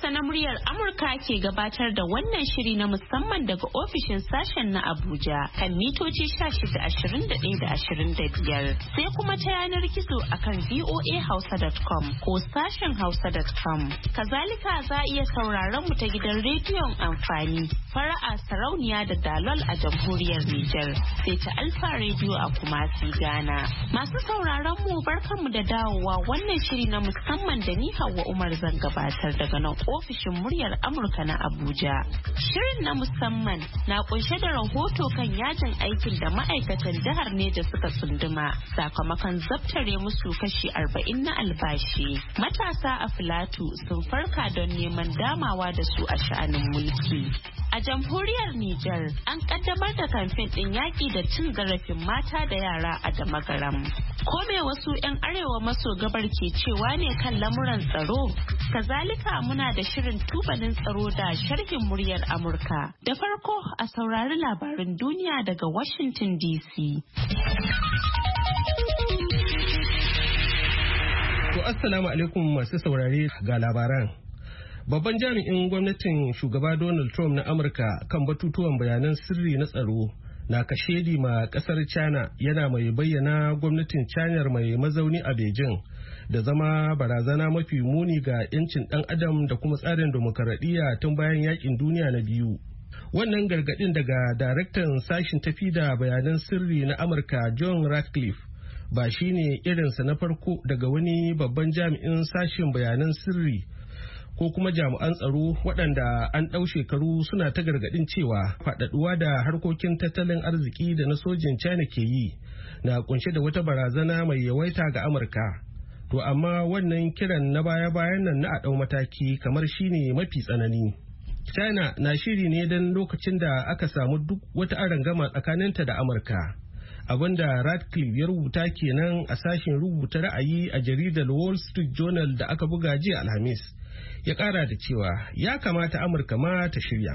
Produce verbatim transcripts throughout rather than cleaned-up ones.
Hausa na muryar Amurka ke gabatar da wannan shiri na musamman daga ofishin sashen na Abuja kan mitoci shida ashirin da ɗaya da ashirin da biyar sai kuma ta yanar gizo akan v o a hausa dot com ko sashen hausa dot com. Kazalika za a iya sauraron mu ta gidan rediyon amfani fara'a sarauniya da dalol a jamhuriyar Nijar sai ta Alfa rediyo a Kumasi Ghana. Masu sauraron mu barkanmu da dawowa wannan shiri na musamman da ni Hauwa Umar zan gabatar daga nan ofishin muryar Amurka na Abuja. Shirin na musamman na kunshe da rahoto kan yajin aikin da ma'aikatan jihar ne da suka tsunduma sakamakon zabtare musu kashi arba'in na albashi. Matasa a Filatu sun farka don neman damawa da su a sha'anin mulki. A jamhuriyar Nijar an kaddamar da kamfen ɗin yaƙi da cin zarafin mata da yara a Damagaram. Ko me wasu 'yan arewa maso gabar ke cewa ne kan lamuran tsaro? Kazalika muna da shirin tubalin tsaro da sharhin muryar Amurka. Da farko a saurari labarin duniya daga Washington D C. To assalamu alaikum masu saurare ga labaran. Babban jami'in gwamnatin shugaba Donald Trump na Amurka kan batutuwan bayanan sirri na tsaro na kashedi ma kasar China yana mai bayyana gwamnatin China mai mazauni a Beijing da zama barazana mafi muni ga 'yancin ɗan adam da kuma tsarin demokaradiyya tun bayan yakin duniya na biyu. Wannan gargadin daga daraktan sashin tafi da bayanan sirri na Amurka John Ratcliffe ba shine irinsa na farko daga wani babban jami'in sashin bayanan sirri ko kuma jami'an tsaro waɗanda an ɗau shekaru suna ta gargaɗin cewa faɗaɗuwa da harkokin tattalin arziki da na sojin China ke yi na kunshe da wata barazana mai yawaita ga Amurka. To amma wannan kiran na baya-bayan nan na a ɗau mataki kamar shine mafi tsanani. China na shiri ne don lokacin da aka samu duk wata arangama tsakaninta da Amurka. Abinda Radcliffe ya rubuta kenan a sashen rubuta ra'ayi a jaridar Wall Street Journal da aka buga jiya Alhamis. Ya kara da cewa ya kamata Amurka ma ta shirya.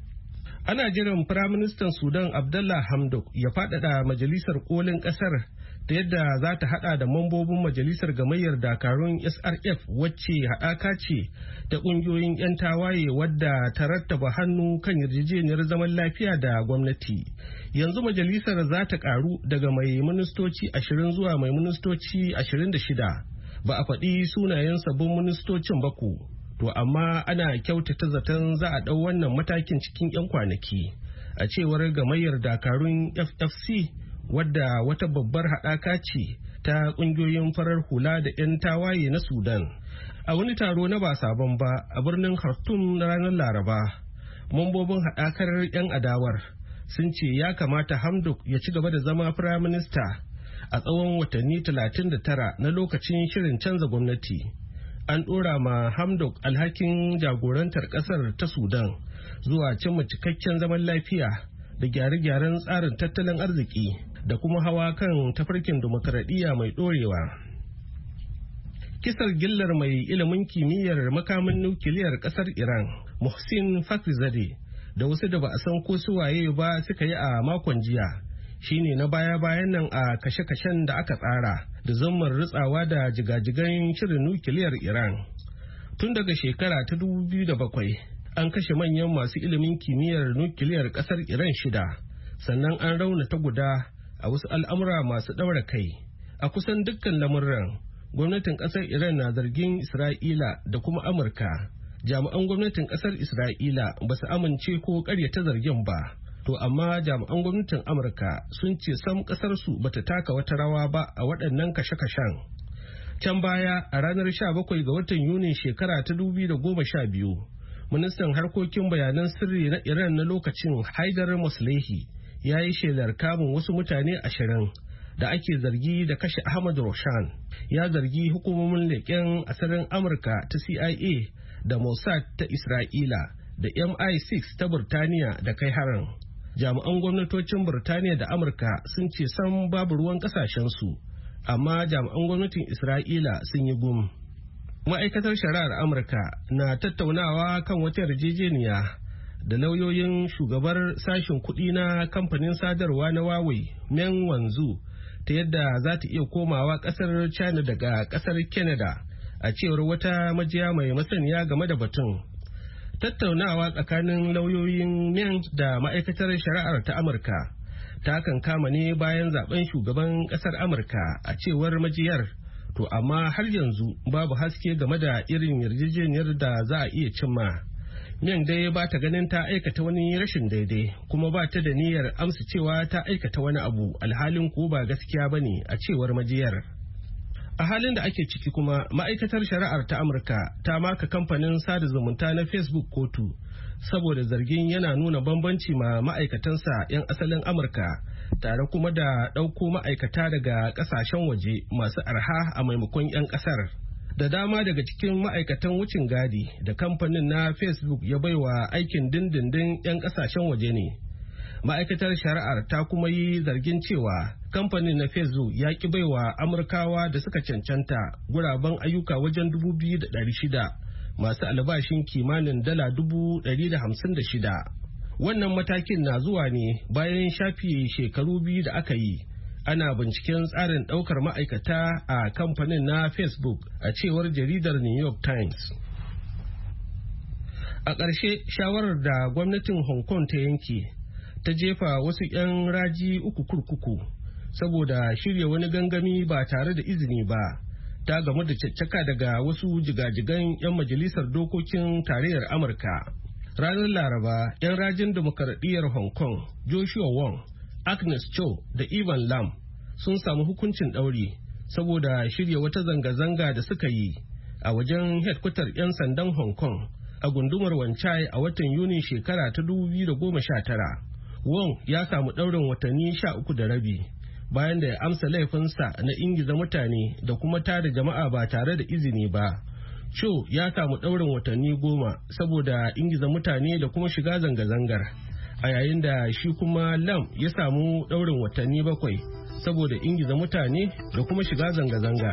Ana jiran Firaministan Sudan Abdullah Hamdok ya faɗaɗa majalisar kolin ƙasar ta yadda za ta haɗa da mambobin majalisar gamayyar dakarun S R F wacce haɗaka ce ta ƙungiyoyin 'yan tawaye wadda ta rattaba hannu kan yarjejeniyar zaman lafiya da gwamnati. Yanzu majalisar za ta ƙaru daga mai ministoci ashirin zuwa mai ministoci ashirin da shida. Ba a faɗi sunayen sabbin ministocin ba ko. To amma ana kyautata zaton za a ɗau wannan matakin cikin 'yan kwanaki a cewar gamayyar dakarun F F C wadda wata babbar haɗaka ce ta ƙungiyoyin farar hula da 'yan tawaye na Sudan. A wani taro na ba sabon ba a birnin Khartoum na ranar Laraba, mambobin haɗakar 'yan adawar sun ce ya kamata Hamdok ya ci gaba da zama firaminista a tsawon watanni talatin da tara na lokacin shirin canza gwamnati. An ɗora ma Hamdok alhakin jagorantar ƙasar ta Sudan zuwa cimma cikakken zaman lafiya da gyare-gyaren tsarin tattalin arziki da kuma hawa kan tafarkin dimokuraɗiyya mai ɗorewa. Kisar gillar mai ilimin kimiyyar makamin nukiliyar ƙasar Iran, Mohsin Fakhrizadeh, da wasu da ba a san ko su waye ba suka yi a makon jiya. Shine na baya-bayan nan a kashe-kashen da aka tsara da zammar ritsawa da jigajigan shirin nukiliyar Iran. Tun daga shekara ta dubu biyu da bakwai an kashe manyan masu ilimin kimiyyar nukiliyar kasar Iran shida, sannan an raunata guda a wasu al'amura masu ɗaura kai. A kusan dukkan lamurran, gwamnatin kasar Iran na zargin Isra'ila da kuma Amurka. Jami'an gwamnatin kasar Isra'ila ba su amince ko ƙaryata zargin ba. To amma jami'an gwamnatin Amurka sun ce sam kasarsu bata taka wata rawa ba a waɗannan kashe-kashen. Can baya a ranar sha bakwai ga watan Yunin shekara ta dubu da goma sha biyu, ministan harkokin bayanan sirri na Iran na lokacin Haidar Moslehi ya yi shelar kamun wasu mutane ashirin da ake zargi da kashe Ahmad Roshan. Ya zargi hukumomin leƙen asirin Amurka ta C I A da Mossad ta Isra'ila da M I six ta Burtaniya da kai harin. Jami'an gwamnatocin Burtaniya da Amurka sun ce san babu ruwan kasashensu, amma jami'an gwamnatin Isra'ila sun yi gum. Ma'aikatar shari'ar Amurka na tattaunawa kan wata yarjejeniya da lauyoyin shugabar sashen kuɗi na kamfanin sadarwa na Huawei, Meng Wanzhou, ta yadda za ta iya komawa ƙasar China daga ƙasar Canada, a cewar wata majiya mai masaniya game da batun. Tattaunawa tsakanin lauyoyin Meng da ma'aikatar shari'ar ta Amurka ta kan kama ne bayan zaben shugaban kasar Amurka a cewar majiyar, to amma har yanzu babu haske game da irin yarjejeniyar da za a iya cimma. Meng dai ba ta ganin ta aikata wani rashin daidai kuma ba ta da niyyar amsa cewa ta aikata wani abu alhalin ko ba gaskiya ba ne a cewar majiyar. A halin da ake ciki kuma ma'aikatar shari'ar ta Amurka ta maka kamfanin sada zumunta na Facebook kotu saboda zargin yana nuna bambanci ma ma'aikatansa 'yan asalin Amurka tare kuma da ɗauko ma'aikata daga ƙasashen waje masu arha a maimakon 'yan ƙasar. Da dama daga cikin ma'aikatan wucin gadi da kamfanin na Facebook ya baiwa aikin dindindin 'yan kasashen waje ne. Ma'aikatar shari'ar ta kuma yi zargin cewa kamfanin na Facebook ya ki baiwa Amurkawa da suka cancanta guraben ayyuka wajen dubu biyu da ɗari shida masu albashin kimanin dala dubu ɗari da hamsin da shida. Wannan matakin na zuwa ne bayan shafi shekaru biyu da aka yi. Ana binciken tsarin ɗaukar ma'aikata a kamfanin na Facebook a cewar jaridar New York Times. A ƙarshe shawarar da gwamnatin Hong Kong ta yanke ta jefa wasu 'yan raji uku kurkuku saboda shirya wani gangami ba tare da izini ba ta gamu da caccaka daga wasu jigajigan 'yan majalisar dokokin tarayyar Amurka. Ranar Laraba 'yan rajin demokaradiyyar Hong Kong Joshua Wong, Agnes Cho da Ivan Lam sun samu hukuncin ɗauri saboda shirya wata zanga-zanga da suka yi a wajen hedkwatar 'yan sandan Hong Kong a gundumar Wan Chai a watan Yuni shekara ta dubu biyu da goma sha tara. Wong ya samu ɗaurin watanni sha uku da rabi bayan da ya amsa laifinsa na ingiza mutane da kuma tada jama'a ba tare da izini ba. Cho ya samu ɗaurin watanni goma saboda ingiza mutane da kuma shiga zanga-zangar. A yayin da shi kuma Lam ya samu ɗaurin watanni bakwai saboda ingiza mutane da kuma shiga zanga-zanga.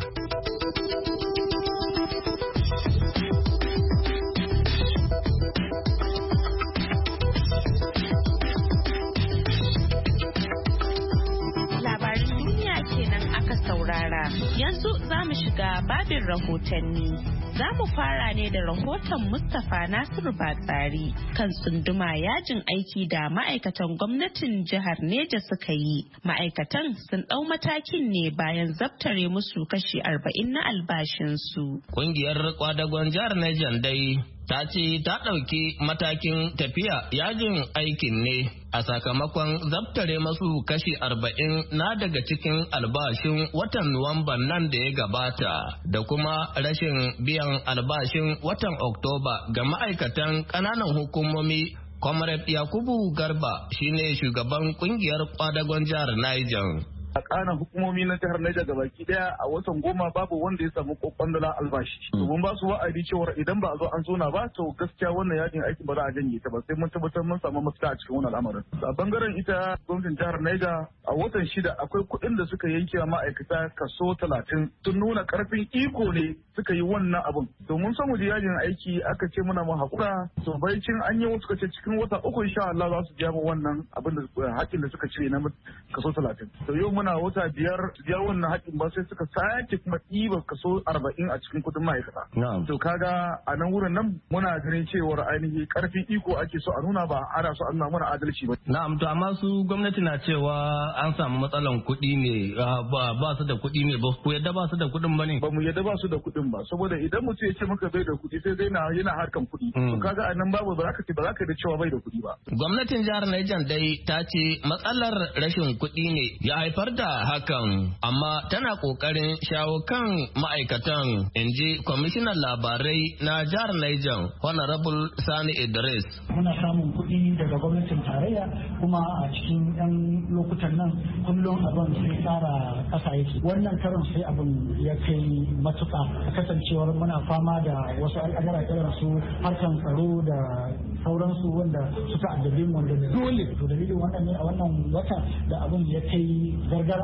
Labarin duniya kenan aka saurara. Yanzu za mu shiga babin rahotanni. Za mu fara ne da rahoton Mustapha Nasiru Batsari kan tsunduma yajin aiki da ma'aikatan gwamnatin jihar Neja suka yi. Ma'aikatan sun ɗau matakin ne bayan zabtare musu kashi arba'in na albashinsu. Ƙungiyar kwadagon jihar Neja dai ta ce ta ɗauki matakin tafiya yajin aikin ne a sakamakon zabtare masu kashi arba'in na daga cikin albashin watan Nuwamban nan da ya gabata da kuma rashin biyan albashin watan Oktoba ga ma'aikatan ƙananan hukumomi. Comrade Yakubu Garba shine shugaban kungiyar kwadagon jihar Niger. A ƙananan hukumomi na jihar Niger gabaki daya a watan goma babu wanda ya samu kwandala albashi. To mun ba su wa'adi cewa idan ba a zo an zona ba to gaskiya wannan yakin aikin ba za a janye ta ba sai mun tabbatar mun samu mafita a cikin wannan al'amarin. A bangaren ita gwamnatin jihar Niger a watan shida akwai kuɗin da suka yanke wa ma'aikata kaso talatin sun nuna karfin iko ne suka yi wannan abun. To mun samu da yajin aiki aka ce muna mu hakura to bai cin an yi wasu kace cikin wata uku insha Allah za su biya mu wannan abin da haƙin da suka cire na kaso talatin. To yau muna wata biyar biyar wannan haƙin ba sai suka sake kuma ɗiba kaso arba'in a cikin kudin ma'aikata. To kaga a nan wurin nan muna ganin cewar ainihi karfin iko ake so a nuna ba ana so a nuna mana adalci ba. Na'am, to amma su gwamnati na cewa an samu matsalan kuɗi ne ba ba su da kuɗi ne ba ku yadda ba su da kuɗin ba ne? Ba mu yadda ba su da kuɗin ba saboda idan mutum ya ce maka bai da kuɗi sai dai na yana harkan kuɗi. To kaga a nan babu ba za ka ce ba za ka da cewa bai da kuɗi ba. Gwamnatin jihar Niger dai ta ce matsalar rashin kuɗi ne ya haifar da hakan amma tana kokarin shawo kan ma'aikatan, in ji kwamishinan labarai na jihar Niger Honorable Sani Idris. Muna samun kuɗi daga gwamnatin tarayya kuma a cikin yan lokutan nan kullum abin sai tsara ƙasa yake. Wannan karon sai abin ya kai matuƙa kasancewar muna fama da wasu al'amura irin su harkan tsaro da sauransu wanda suka addabe mu wanda dole to dalilin wannan ne a wannan wata da abin ya kai gargara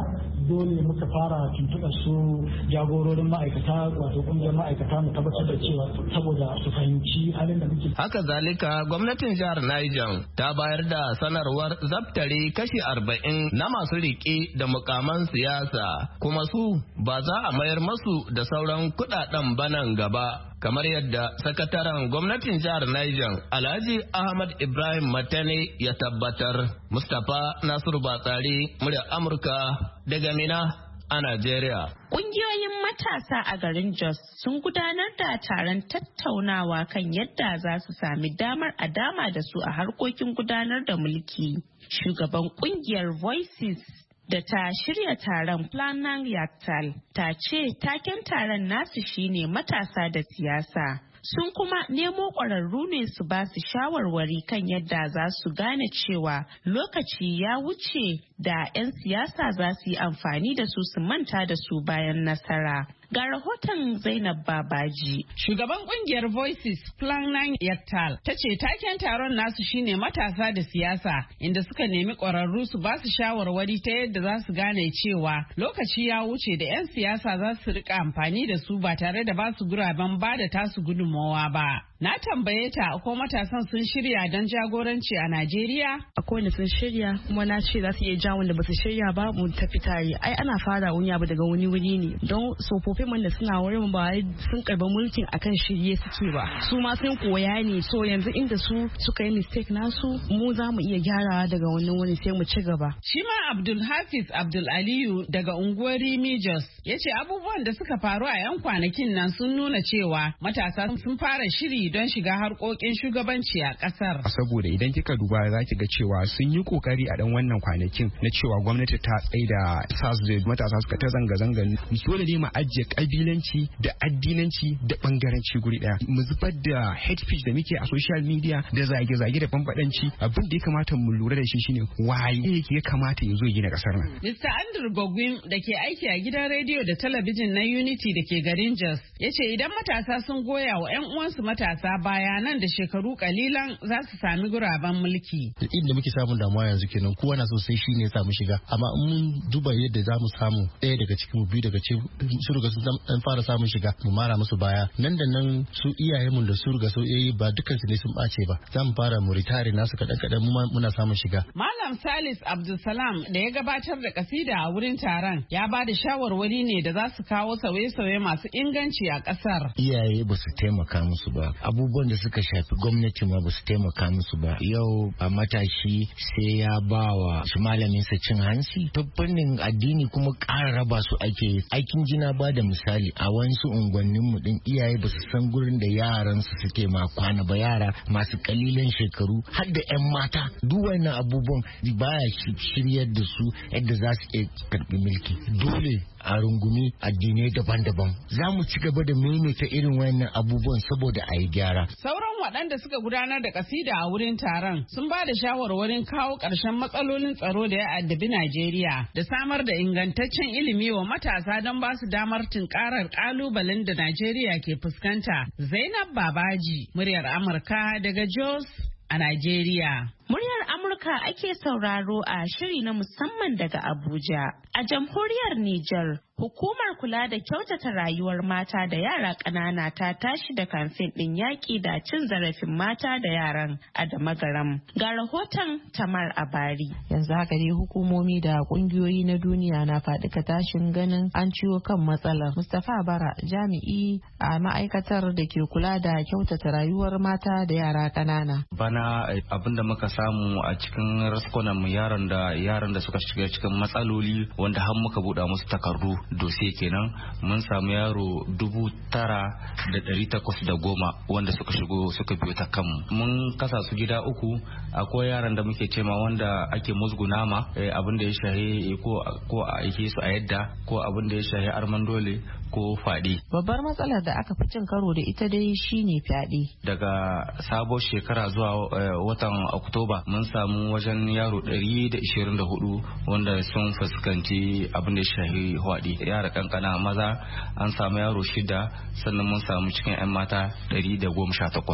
dole muka fara tuntuɓar su jagororin ma'aikata wato ƙungiyar ma'aikata mu tabbatar da cewa saboda su fahimci halin da muke. Haka zalika gwamnatin jihar Niger ta bayar da sanarwar zaftare kashi arba'in na masu riƙe da mukaman siyasa kuma su ba za a mayar masu da sauran kuɗaɗen banan gaba. Kamar yadda sakataren gwamnatin jihar Niger Alhaji Ahmad Ibrahim Matane ya tabbatar. Mustapha Nasiru Batsari, muryar Amurka daga Mina a Najeriya. Ƙungiyoyin matasa a garin Jos sun gudanar da taron tattaunawa kan yadda za su sami damar a dama da su a harkokin gudanar da mulki. Shugaban ƙungiyar Voices da ta shirya taron Planan Yaktal ta ce taken taron nasu shine matasa da siyasa. Sun kuma nemo ƙwararru ne su ba su shawarwari kan yadda za su gane cewa lokaci ya wuce da 'yan siyasa za su yi amfani da su su manta da su bayan nasara. Ga rahoton Zainab Babaji. Shugaban kungiyar Voices Planan Yaktal ta ce taken taron nasu shine matasa da siyasa, inda suka nemi ƙwararru su ba su shawarwari ta yadda za su gane cewa lokaci ya wuce da 'yan siyasa za su rika amfani da su ba tare da ba su guraben ba da tasu gudunmawa ba. Na tambaye ta ko matasan sun shirya don jagoranci a Najeriya? Akwai wanda sun shirya kuma na ce za su iya ja wanda ba su shirya ba mu tafi tare. Ai ana fara wani abu daga wani wuri ne don tsofaffin man da suna wurin ba sun karba mulkin akan shirye suke ba. Su ma sun koya ne so yanzu inda su suka yi mistake nasu mu za mu iya gyarawa daga wani wuri sai mu ci gaba. Shi ma Abdul Hafiz Abdul Aliyu daga unguwar Rimi Jos ya ce abubuwan da suka faru a 'yan kwanakin nan sun nuna cewa matasa sun fara shiri don shiga harkokin shugabanci a kasar. Saboda idan kika duba za ki ga cewa sun yi kokari a dan wannan kwanakin na cewa gwamnati ta tsaida S A S da matasa suka ta zanga-zanga. Dole ne mu ajiye kabilanci da addinanci da bangaranci guri daya. Mu zubar da hate speech da muke a social media da zage-zage da bambadanci. Abin da ya kamata mu lura da shi shine waye ya kamata ya zo ya gina kasar nan. Mister Andrew Gogwin da ke aiki a gidan rediyo da talabijin na Unity da ke garin Jos ya ce idan matasa sun goya wa 'yan uwansu matasa bayanan da shekaru kalilan za su sami guraben mulki. Inda muke samun damuwa yanzu kenan kowa na so sai shi ne ya samu shiga amma in mun duba yadda za mu samu ɗaya daga cikin mu biyu daga cikin su riga sun fara samun shiga mu mara musu baya nan da nan su iyayen mu da su riga so eh ba dukkan su ne sun bace ba za mu fara mu ritare nasu kadan kadan mu muna samun shiga. Malam Salis Abdulsalam da ya gabatar da kasida a wurin taron ya ba da shawarwari ne da za su kawo sauye-sauye masu inganci a kasar. Iyaye ba su taimaka musu ba abubuwan da suka shafi gwamnati ma ba su taimaka musu ba yau a matashi sai ya ba wa shi malamin sa cin hanci ta fannin addini kuma ƙara raba su ake aikin jina ba da misali a wasu unguwannin mu din iyaye ba su san gurin da yaran su suke ma kwana ba yara masu kalilan shekaru har da yan mata duk wannan abubuwan baya shiryar da su yadda za su iya karbi mulki dole a rungumi addinai daban-daban za mu ci gaba da maimaita irin wannan abubuwan saboda a yi gyara. Sauran waɗanda suka gudanar da kasida a wurin taron sun ba da shawarwarin kawo ƙarshen matsalolin tsaro da ya addabi Najeriya da samar da ingantaccen ilimi wa matasa don ba su damar tunkarar ƙalubalen da Najeriya ke fuskanta. Zainab Babaji, muryar Amurka daga Jos a Najeriya. Muryar Amurka ake sauraro a shiri na musamman daga Abuja. A jamhuriyar Nijar, hukumar kula da kyautata rayuwar mata da yara ƙanana ta tashi da kamfen ɗin yaƙi da cin zarafin mata da yaran a Damagaram. Ga rahoton Tamar Abari. Yanzu haka dai hukumomi da ƙungiyoyi na duniya na faɗika tashin ganin an ciwo kan matsalar. Mustapha Bara jami'i a ma'aikatar da ke kula da kyautata rayuwar mata da yara ƙanana. Bana abin da muka samu a cikin raskunan mu yaran da yaran da suka shiga cikin matsaloli wanda har muka buɗa musu takardu dosiye kenan mun samu yaro dubu tara da ɗari takwas da goma wanda suka shigo suka biyo ta kanmu. Mun kasa su gida uku akwai yaran da muke cema wanda ake musguna ma abin da ya shahe ko ko a aike su a yadda ko abin da ya shahe arman dole ko fadi. Babbar matsalar da aka fi cin karo da ita dai shine fyaɗe. Daga sabon shekara zuwa watan Oktoba mun samu wajen yaro ɗari da ishirin da hudu wanda sun fuskanci abin da ya shahi fyaɗe. Yara kankana maza an samu yaro shida sannan mun samu cikin 'yan mata ɗari da goma sha takwas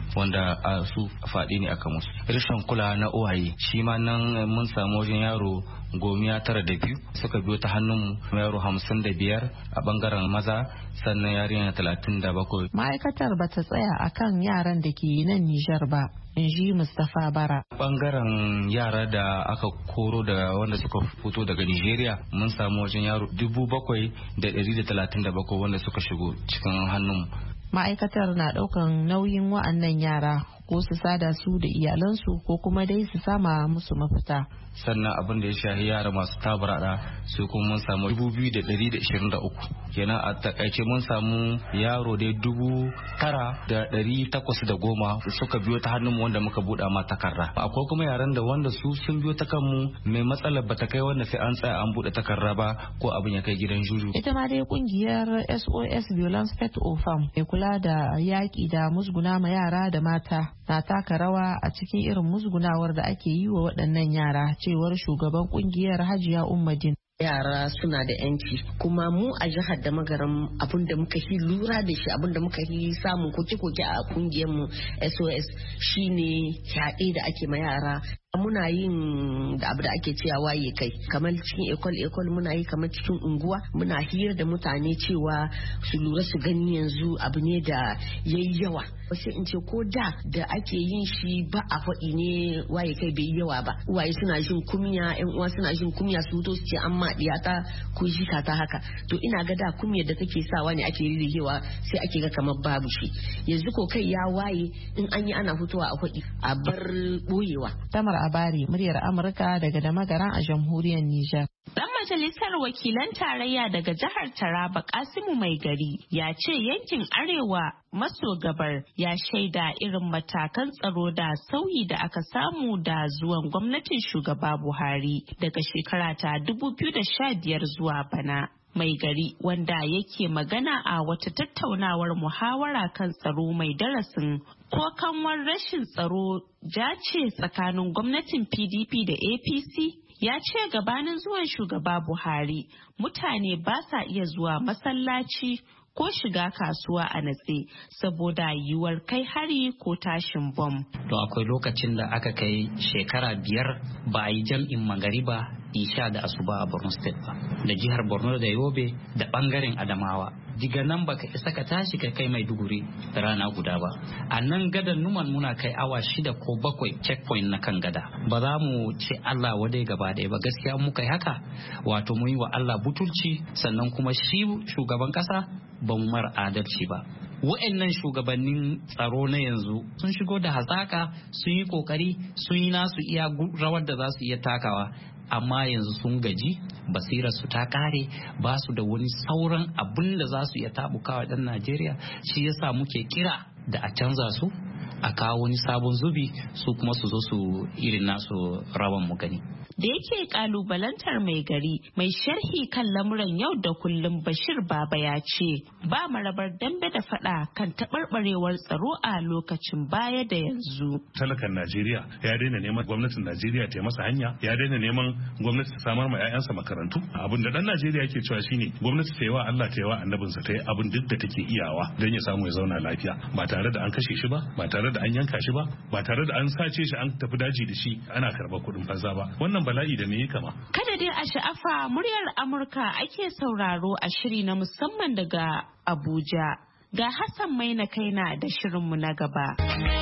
wanda a su faɗi ne aka musu. Rashin kula na uwaye shi ma nan mun samu wajen yaro gomiya tara da biyu suka biyo ta hannun yaro hamsin da biyar a bangaren maza sannan yarinya talatin da bakwai. Ma'aikatar ba ta tsaya akan yaran da ke nan Nijar ba, in ji Mustapha Bara. Bangaren yara da aka koro da wanda suka fito daga Nigeria mun samu wajen yaro dubu bakwai da ɗari da talatin da bakwai wanda suka shigo cikin hannun. Ma'aikatar na ɗaukan nauyin wa'annan yara ko su sada su da iyalansu ko kuma dai su sama musu mafita. Sannan abin da ya shahi yara masu tabarada su kuma mun samu dubu biyu da ɗari da ishirin da uku kenan a takaice mun samu yaro dai dubu tara da ɗari takwas da goma suka biyo ta hannunmu wanda muka buɗa ma takarda. Akwai kuma yaran da wanda su sun biyo ta kanmu mai matsalar bata kai wanda sai an tsaya an buɗe takarda ba ko abin ya kai gidan juju. Ita ma dai kungiyar S O S Violence Pet Ofam mai kula da yaƙi da musguna ma yara da mata na taka rawa a cikin irin musgunawar da ake yi wa waɗannan yara, cewar shugaban kungiyar Hajiya Ummadin. Yara suna da yanci kuma mu a jihar da magaram abin da muka yi lura da shi, abin da muka yi samun koke-koke a kungiyar mu S O S shine fyaɗe da ake ma yara. Muna yin da abu da ake cewa waye kai kamar cikin ekol ekol muna yi kamar cikin unguwa muna hira da mutane cewa su lura su gani yanzu abu ne da yayi yawa. Sai in ce ko da da ake yin shi ba a faɗi ne waye kai bai yawa ba, uwaye suna jin kunya, yan uwa suna jin kunya su to su ce an ma diyata ko jika ta haka. To ina ga da kunyar da take sawa ne ake rirewa sai ake ga kamar babu shi. Yanzu ko kai ya waye in an yi ana fitowa a faɗi a bar boyewa. Tamar Abari, muryar Amurka daga Damagaran a jamhuriyar Nijar. Dan majalisar wakilan tarayya daga jihar Taraba Kasimu Mai Gari ya ce yankin Arewa maso gabar ya shaida irin matakan tsaro da sauyi da aka samu da zuwan gwamnatin shugaba Buhari daga shekara ta dubu biyu da sha biyar zuwa bana. Mai Gari wanda yake magana a wata tattaunawar muhawara kan tsaro mai darasin ko kanwar rashin tsaro jace tsakanin gwamnatin P D P da A P C ya ce gabanin zuwan shugaba Buhari mutane ba sa iya zuwa masallaci ko shiga kasuwa a natse saboda yiwuwar kai hari ko tashin bom. To akwai lokacin da aka kai shekara biyar ba a yi jam'in magariba isha da asuba a Borno State ba, da jihar Borno da Yobe da bangaren Adamawa. Diga nan baka isa ka tashi ka kai Maiduguri rana guda ba. A nan gadan Numan muna kai awa shida ko bakwai checkpoint na kan gada. Ba za mu ce Allah wadai gaba ɗaya ba, gaskiya muka yi haka wato mu yi wa Allah butulci, sannan kuma shi shugaban kasa ba mu mar adalci ba. Wa'annan shugabannin tsaro na yanzu sun shigo da hazaka, sun yi kokari, sun yi nasu iya rawar da za su iya takawa, amma yanzu sun gaji, basirar su ta kare, ba su da wani sauran abin da za su iya tabukawa dan Najeriya. Shi yasa muke kira da a canza su, a kawo wani sabon zubi, su kuma su zo su irin nasu rawan mu gani. Da yake kalubalantar Mai Gari, mai sharhi kan lamuran yau da kullum Bashir Baba ya ce ba marabar dambe da fada kan taɓarɓarewar tsaro a lokacin baya da yanzu. Talakan Najeriya ya daina neman gwamnatin Najeriya ta yi masa hanya, ya daina neman gwamnati ta samar ma 'ya'yansa makarantu. Abin da dan Najeriya yake cewa shine gwamnati ta yi wa Allah ta yi wa annabinsa ta yi abin duk da take iyawa don ya samu ya zauna lafiya, ba tare da an kashe shi ba, ba tare da an yanka shi ba, ba tare da an sace shi an tafi daji da shi ana karɓar kuɗin fansa ba. Wannan bala'i da me kama. Kada dai a sha'afa, muryar Amurka ake sauraro a shiri na musamman daga Abuja. Ga Hassan Maina Kaina da shirinmu na gaba.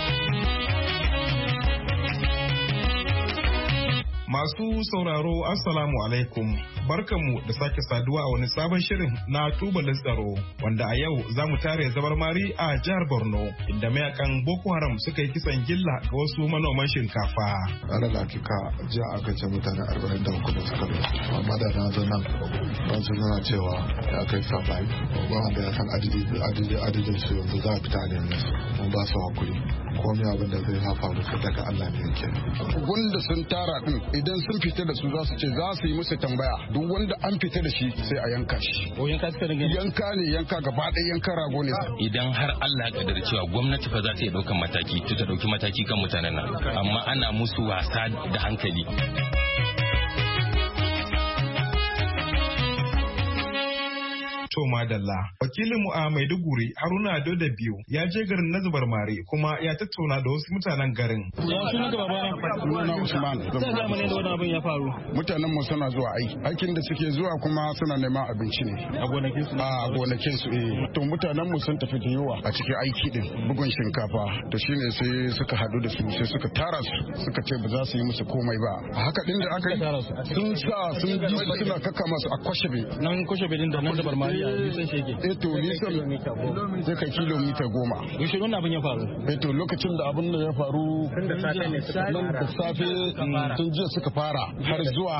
Masu sauraro Assalamu alaikum, barkanmu da sake saduwa a wani sabon shirin na tubalin tsaro wanda a yau za mu tare zabar mari a jihar Borno inda mayakan Boko Haram suka yi kisan gilla ga wasu manoman shinkafa. Ana lakika jiya aka ce mutane arba'in da uku da suka rasu, amma da na zo nan ban su nuna cewa ya kai sabai ba wanda ya san adadin su yanzu za a fita ne mun ba su hakuri komai abin da zai hafa musu daga Allah ne yake. Wanda sun tara din idan sun fita da su za su ce za su yi musu tambaya, duk wanda an fita da shi sai a yanka shi. O yanka suka dinga yanka ne yanka gaba ɗaya yanka rago ne. Idan har Allah ya kaddara cewa gwamnati fa za ta iya ɗaukan mataki to ta ɗauki mataki kan mutanen nan, amma ana musu wasa da hankali. To madalla. Wakilinmu a Maiduguri Haruna Doda biyu ya je garin na Zubar Mare kuma ya tattauna da wasu mutanen garin. Ya suna gaba bana? Sunana Usman. Sai ga mana da wannan abin ya faru. Mutanen mu suna zuwa aiki. Aikin da suke zuwa kuma suna neman abinci ne. A gonakin su? A gonakin su eh. To mutanen mu sun tafi da yawa a cikin aiki din bugun shinkafa. To shine sai suka hadu da su sai suka tara su suka ce ba za su yi musu komai ba. A haka din da aka yi sun sa sun ji su suna kaka masu a Kwashebe. Nan Kwashebe din da nan Zubar Mare a nisan shege. Eh to nisan zai kai kilomita goma. Yaushe wannan abin ya faru? Eh to lokacin da abin da ya faru tun da safe ne suka fara. Da safe tun jiya suka fara har zuwa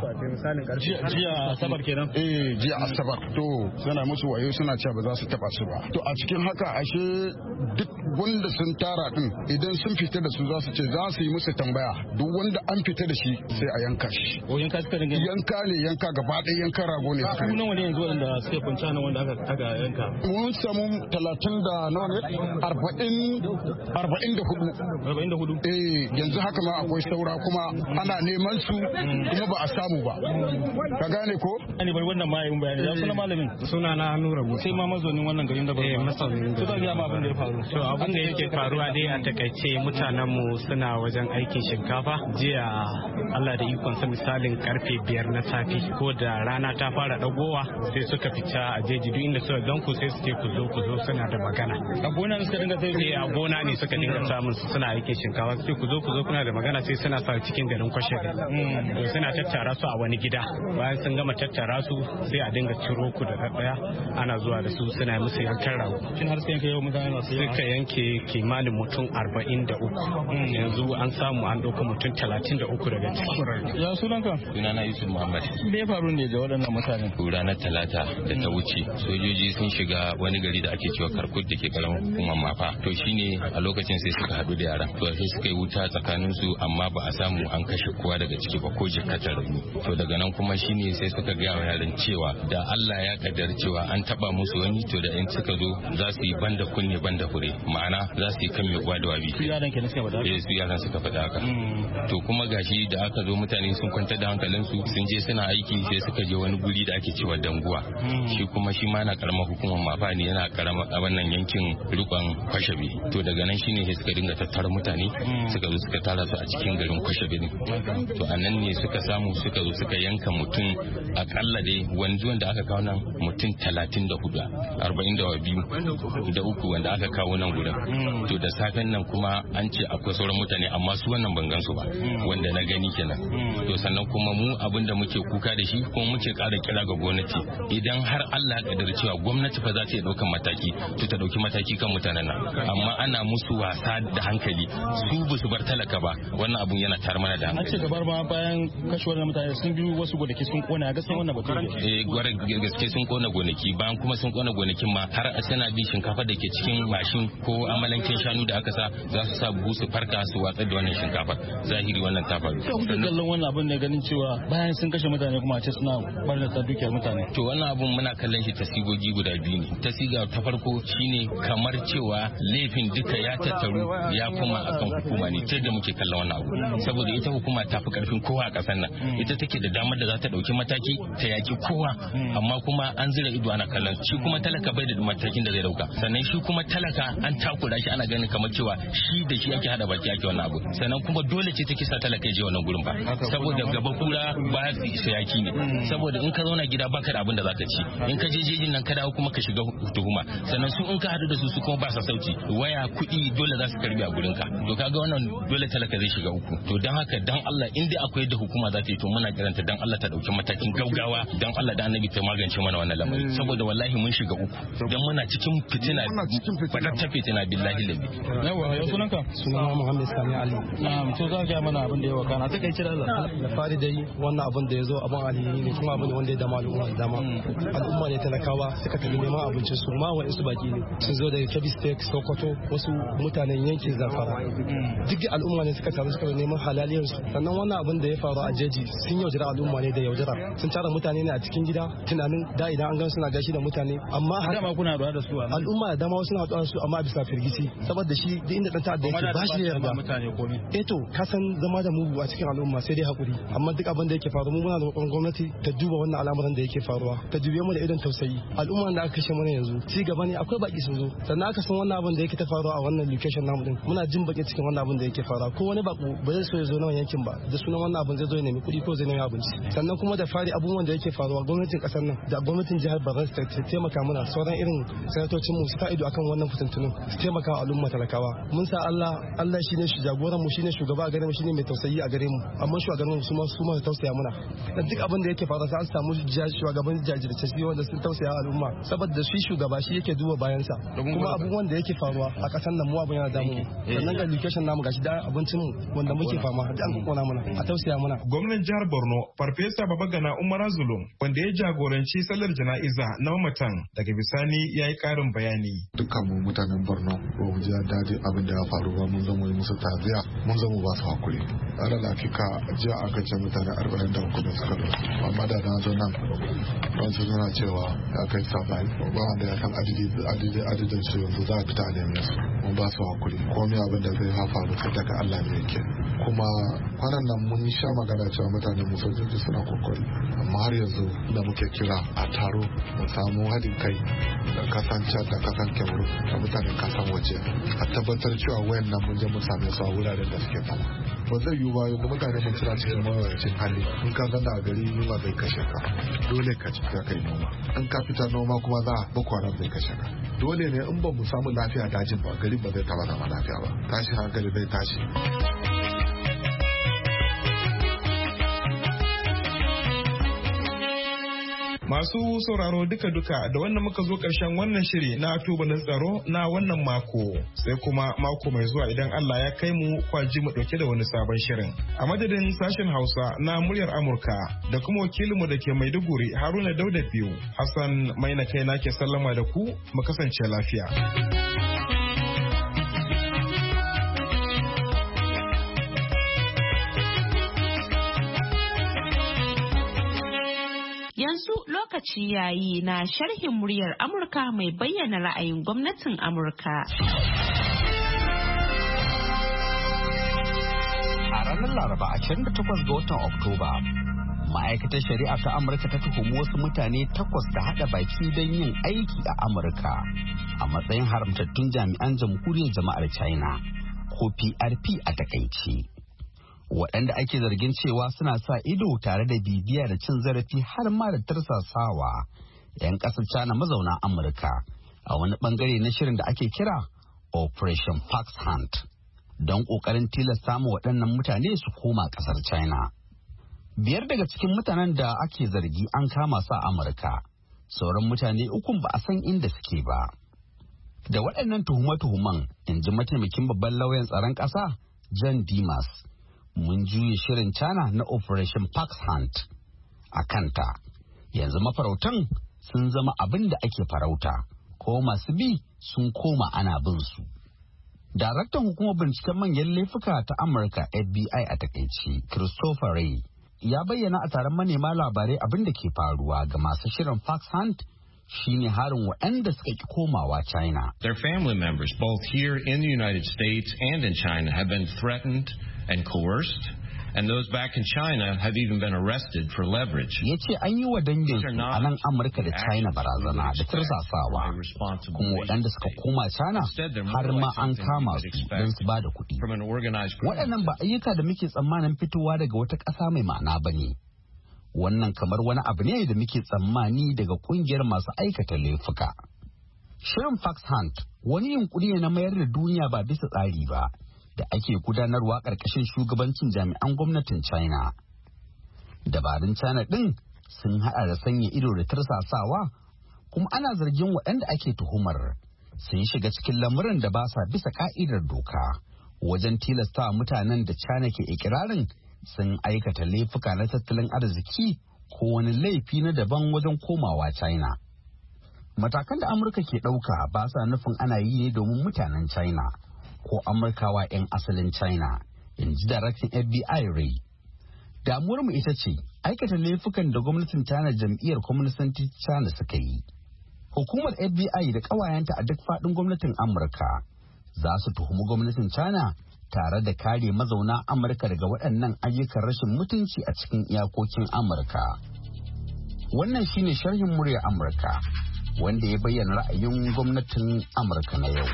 jiya Asabar kenan. Eh jiya Asabar. To suna musu wayo suna cewa ba za su taba su ba. To a cikin haka ashe duk wanda sun tara din idan sun fita da su za su ce za su yi musu tambaya duk wanda an fita da shi sai a yanka shi. O yanka suka dinga yanka ne yanka gaba ɗaya yanka rago ne. Su nawa ne yanzu wanda suke kwanci nan wanda aka aka yanka? Mun samu talatin da nawa ne arba'in arba'in da hudu. Arba'in da hudu. Eh yanzu haka ma akwai saura kuma ana neman su kuma ba a samu ba. Ka gane ko? Ani bar wannan ma yin bayani. Ya suna malamin. Suna na Nura Musa. Sai ma mazaunin wannan garin da ba. Eh mazaunin. To da ga ma abin da ya faru. To abin da yake faruwa dai a takaice mutanen mu suna wajen aikin shinkafa jiya Allah da ikon sa misalin karfe biyar na safe ko da rana ta fara dagowa sai suka fita a jeji duk inda suka gan ku sai su ce ku zo ku zo suna da magana. A gona ne suka dinga sai a gona ne suka dinga samun suna aikin shinkafa sai ku zo ku zo kuna da magana sai suna sa cikin garin Kwashebe. To suna tattara su a wani gida bayan sun gama tattara su sai a dinga ciro ku da daya ana zuwa da su suna musu yankan rago. Shin har sai yanke yau mutane masu suka yanke kimanin mutum arba'in da uku yanzu an samu an ɗauka mutum talatin da uku daga ciki. Ya sunan ka? Sunana Yusuf Muhammad. Me ya faru ne da waɗannan mutane? Ranar Talata da ta wuce sojoji sun shiga wani gari da ake cewa Karkut da ke karamar hukumar Mafa. To shine a lokacin sai suka haɗu da yaran. To sai suka yi wuta tsakanin su amma ba a samu an kashe kowa daga ciki ba ko jikata rauni. To daga nan kuma shine sai suka ga yaran cewa da Allah ya kaddar cewa an taba musu wani to da in suka zo za su yi banda kunne banda hure ma'ana za su yi kan mai gwada wabi. Su yaran kenan suka faɗa? Eh su yaran suka faɗa haka. To kuma gashi da aka zo mutane sun kwantar da hankalinsu sun je suna aiki sai suka je wani guri da ake cewa Danguwa. Shi kuma shi ma na karamar hukumar Mafa ne yana karamar a wannan yankin rikon Kwashebe. To daga nan shine sai suka dinga tattara mutane suka zo suka tara su a cikin garin Kwashebe ne. To a nan ne suka samu suka zo suka yanka mutum akalla dai wanzu wanda aka kawo nan mutum talatin da hudu arba'in da biyu da uku wanda aka kawo nan gudan. To da safen nan kuma an ce akwai sauran mutane amma su wannan ban gansu ba wanda na gani kenan. To sannan kuma mu abin da muke kuka da shi kuma muke ƙara kira ga gwamnati idan har Allah ya kaddara cewa gwamnati fa za ta dauka mataki to ta dauki mataki kan mutanen nan amma ana musu wasa da hankali su ba su bar talaka ba wannan abun yana tar mana da hankali. An ce gabar ma bayan kashe wannan mutane sun biyu wasu gonaki sun kona gaskiya wannan batu ne. Eh gwara gaske sun kona gonaki bayan kuma sun kona gonakin ma har a sana bi shinkafa da ke cikin mashin ko amalankin shanu da aka sa za su sa buhu su farka su watsar da wannan shinkafa zahiri wannan ta faru. To kuke kallon wannan abun ne ganin cewa bayan sun kashe mutane kuma a ce suna barnata dukiyar mutane. To wannan abun muna kallon shi tasigogi guda biyu ne. Tasiga ta farko shine kamar cewa laifin duka ya tattaru ya kuma akan hukuma ne ta da muke kallon wannan abu saboda ita hukuma ta fi karfin kowa a kasar nan ita take da damar da za ta dauki mataki ta yaki kowa amma kuma an zira ido ana kallon shi kuma talaka bai da matakin da zai dauka sannan shi kuma talaka an takura shi ana ganin kamar cewa shi da shi ake hada baki ake wannan abu sannan kuma dole ce take sa talaka ya je wannan gurin ba saboda gaba kura ba sai yaki ne saboda in ka zauna gida baka da abin da zaka ci in ka je jejin nan ka dawo kuma ka shiga tuhuma sannan su in ka hadu da su su kuma ba sa sauci waya kuɗi dole za su karbi a gurin ka to kaga wannan dole talaka zai shiga uku to dan haka dan Allah in dai akwai da hukuma za ta yi to muna kiranta dan Allah ta dauki matakin gaugawa dan Allah da annabi ta magance mana wannan lamari saboda wallahi mun shiga uku dan muna cikin fitina fadar ta fitina billahi lalle yawa ya sunanka sunana Muhammad Sani Ali na'am to za ka mana abin da ya wakana ta kai cira Allah da fari dai wannan abin da ya zo abin alheri ne kuma abin wanda ya dama al'umma da dama al'umma ne talakawa suka tafi neman abincin su ma wa su baki ne sun zo daga Kebbi State Sokoto wasu mutanen yankin Zamfara duk al'umma ne suka taru suka neman halaliyar su sannan wannan abin da ya faru a jeji sun yaudara al'umma ne da yaudara sun tara mutane ne a cikin gida tunanin da idan an gan suna gashi da mutane amma dama kuna haɗuwa da su al'umma da dama wasu na haɗuwa da su amma a bisa firgici saboda shi duk inda dan ta'adda yake ba shi yarda eh to ka san zama da mugu a cikin al'umma sai dai hakuri amma duk abin da yake faru mu muna roƙon gwamnati ta duba wannan al'amuran da yake faruwa ta dube mu da idan tausayi. Al'umma da aka kashe mana yanzu ci gaba ne, akwai baki sun zo sannan aka san wannan abin da yake ta faruwa a wannan location namu din. Muna jin baki cikin wannan abin da yake faruwa. Ko wani bako ba zai so ya zo nan yankin ba da sunan wannan abin zai zo ya nemi kuɗi ko zai nemi abinci. Sannan kuma da fari abubuwan da yake faruwa gwamnatin kasar nan da gwamnatin jihar Borno ta taimaka mana sauran irin sanatocin mu su ta ido akan wannan fitintunin su taimaka wa al'umma talakawa. Mun sa Allah Allah shine shi jagoran mu, shine shugaba a gare mu, shine mai tausayi a gare mu, amma shugaban mu su ma su ma tausaya mana. Dan duk abin da yake faruwa sai an samu shugaban jajirtacce wanda sun tausaya al'umma saboda shi shugaba shi yake duba bayan sa. Kuma abubuwan da yake faruwa a kasar nan mu abun yana damu. Sannan ga education namu gashi da abincin mu wanda muke fama da an kona mana a tausaya mana. Gwamnan jihar Borno Farfesa Babagana Umar Zulum wanda ya jagoranci sallar jana'iza na mamatan daga bisani ya yi karin bayani. Dukkan mu mutanen Borno ba mu ji daɗi abin da ya faru ba, mun zama musu taziya, mun zama ba su hakuri. Ala lakika jiya aka ce mutane arba'in da uku da suka rasu, amma da na zo nan wasu suna cewa ya kai sabai ba wanda ya san adadin su yanzu za a fita a neme su. Mun ba su hakuri, komai abin da zai faru sai daga Allah ne yake. Kuma kwanan nan mun sha magana cewa mutane mu sojoji suna kokari, amma har yanzu da muke kira a taro mu samu haɗin kai da kasan Chad da kasan Cameroon da mutanen kasan waje a tabbatar cewa wayan nan mun je mun same su a wuraren da suke fama. Ba zai yiwu ba yanzu mutane mun kira cikin mawayacin hali, in ka zanna a gari yunwa zai kashe ka, dole ka ci ka kai noma, in ka fita noma kuma za boko haram zai kashe ka. Dole ne in ba mu samu lafiya dajin ba gari ba zai taba zama lafiya ba, tashi hankali zai tashi. Masu sauraro duka-duka da wannan muka zo ƙarshen wannan shiri na tubalin tsaro na wannan mako, sai kuma mako mai zuwa idan Allah ya kai mu kwaji mu ɗauke da wani sabon shirin. A madadin sashen Hausa na muryar Amurka da kuma wakilinmu da ke Maiduguri Haruna Dauda biyu, Hassan Maina kai na ke sallama da ku mu kasance lafiya. Yanzu lokaci yayi na sharhin muryar Amurka mai bayyana ra'ayin gwamnatin Amurka. A ranar Laraba ashirin da takwas ga watan Oktoba, ma'aikatar shari'a ta Amurka ta tuhumi wasu mutane takwas da haɗa baki don yin aiki a Amurka a matsayin haramtattun jami'an jamhuriyar jama'ar China ko P R P a takaice. Waɗanda ake zargin cewa suna sa ido tare da bibiya da cin zarafi har ma da tarsasawa 'yan ƙasar China mazauna Amurka a wani ɓangare na shirin da ake kira Operation Fox Hunt don ƙoƙarin tilasta ma waɗannan mutane su koma ƙasar China. Biyar daga cikin mutanen da ake zargi an kama su a Amurka, sauran mutane ukun ba a san inda suke ba. Da waɗannan tuhume-tuhumen, in ji mataimakin babban lauyan tsaron ƙasa John Dimas, mun juye shirin China na Operation Fox Hunt a kanta. Yanzu mafarautan sun zama abin da ake farauta, ko masu bi sun koma ana bin su. Daraktan hukumar binciken manyan laifuka ta Amurka F B I a takaice, Christopher Wray, ya bayyana a taron manema labarai abin da ke faruwa ga masu shirin Fox Hunt shine harin waɗanda suka ki komawa China. Their family members, both here in the United States and in China, have been threatened and coerced, and those back in China have even been arrested for leverage. Ya ce an yi wa danginsu a nan Amurka da China barazana da tirsasawa, kuma waɗanda suka koma China har ma an kama su don su ba da kuɗi. Waɗannan ba ayyuka da muke tsammanin fitowa daga wata ƙasa mai ma'ana ba ne. Wannan kamar wani abu ne da muke tsammani daga ƙungiyar masu aikata laifuka. Shirin Fox Hunt wani yunkuri ne na mayar da duniya ba bisa tsari ba, da ake gudanarwa ƙarƙashin shugabancin jami'an gwamnatin China. Dabarun China ɗin sun haɗa da sanya ido da tarsasawa, kuma ana zargin waɗanda ake tuhumar sun shiga cikin lamuran da ba sa bisa ƙa'idar doka wajen tilasta mutanen da China ke ikirarin sun aikata laifuka na tattalin arziki ko wani laifi na daban wajen komawa China. Matakan da Amurka ke ɗauka ba sa nufin ana yi ne domin mutanen China ko Amurkawa 'yan asalin China, in ji daraktan F B I Ray. Damuwar mu ita ce aikata laifukan da gwamnatin China jam'iyyar Kwaminisanci China suka yi. Hukumar F B I da ƙawayenta a duk faɗin gwamnatin Amurka za su tuhumi gwamnatin China tare da kare mazauna Amurka daga waɗannan ayyukan rashin mutunci a cikin iyakokin Amurka. Wannan shine sharhin muryar Amurka wanda ya bayyana ra'ayin gwamnatin Amurka na yau.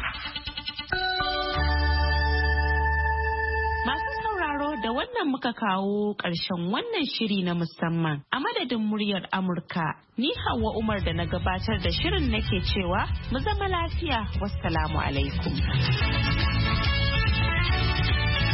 Da wannan muka kawo ƙarshen wannan shiri na musamman a madadin muryar Amurka. Ni Hauwa Umar da na gabatar da shirin nake cewa mu zama lafiya. Wassalamu alaikum.